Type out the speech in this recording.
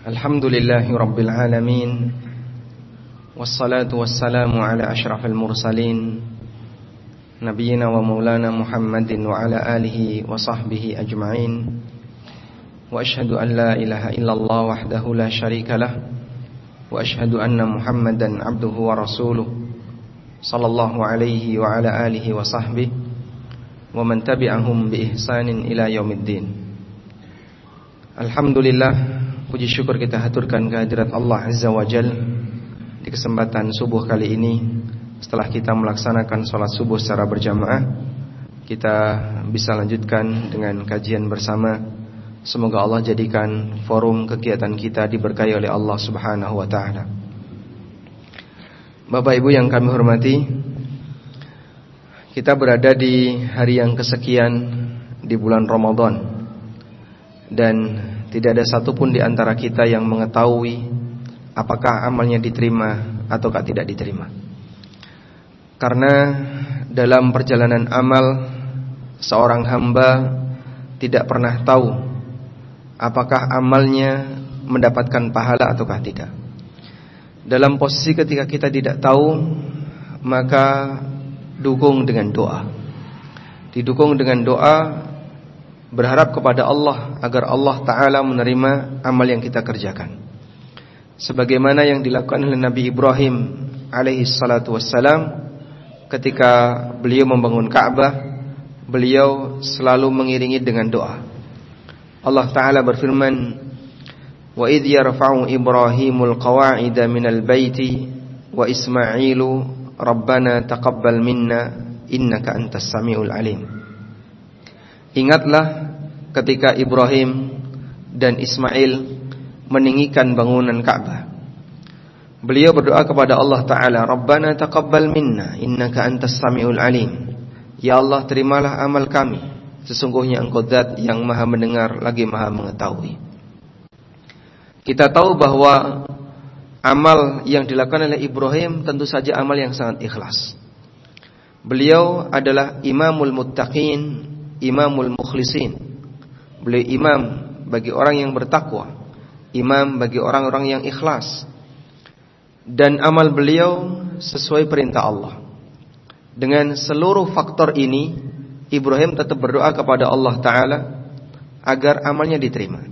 Alhamdulillahi Rabbil Alamin. Wassalatu wassalamu ala ashrafil mursalin Nabiyyina wa maulana Muhammadin wa ala alihi wa sahbihi ajma'in. Wa ashhadu an la ilaha illallah wahdahu la sharika lah. Wa ashhadu anna Muhammadan abduhu wa rasuluh sallallahu alaihi wa ala alihi wa sahbihi wa man tabi'ahum bi ihsanin ila yaumiddin. Alhamdulillah, puji syukur kita haturkan kehadirat Allah Azza wa Jal di kesempatan subuh kali ini. Setelah kita melaksanakan sholat subuh secara berjamaah, kita bisa lanjutkan dengan kajian bersama. Semoga Allah jadikan forum kegiatan kita diberkahi oleh Allah Subhanahu wa ta'ala. Bapak Ibu yang kami hormati, kita berada di hari yang kesekian di bulan Ramadan, dan tidak ada satupun di antara kita yang mengetahui apakah amalnya diterima ataukah tidak diterima. Karena dalam perjalanan amal, seorang hamba tidak pernah tahu apakah amalnya mendapatkan pahala ataukah tidak. Dalam posisi ketika kita tidak tahu, maka dukung dengan doa. Didukung dengan doa, berharap kepada Allah agar Allah Ta'ala menerima amal yang kita kerjakan, sebagaimana yang dilakukan oleh Nabi Ibrahim alaihi salatu wassalam. Ketika beliau membangun Ka'bah, beliau selalu mengiringi dengan doa. Allah Ta'ala berfirman, wa idh yarfa'u Ibrahimul qawa'ida minal baiti wa Ismailu rabbana taqabbal minna innaka antas sami'ul alim. Ingatlah ketika Ibrahim dan Ismail meninggikan bangunan Ka'bah. Beliau berdoa kepada Allah Ta'ala, Rabbana taqabbal minna innaka antas sami'ul alim. Ya Allah, terimalah amal kami, sesungguhnya Engkau Zat yang maha mendengar lagi maha mengetahui. Kita tahu bahwa amal yang dilakukan oleh Ibrahim tentu saja amal yang sangat ikhlas. Beliau adalah imamul muttaqin, imamul mukhlisin. Beliau imam bagi orang yang bertakwa, imam bagi orang-orang yang ikhlas. Dan amal beliau sesuai perintah Allah. Dengan seluruh faktor ini, Ibrahim tetap berdoa kepada Allah Ta'ala agar amalnya diterima.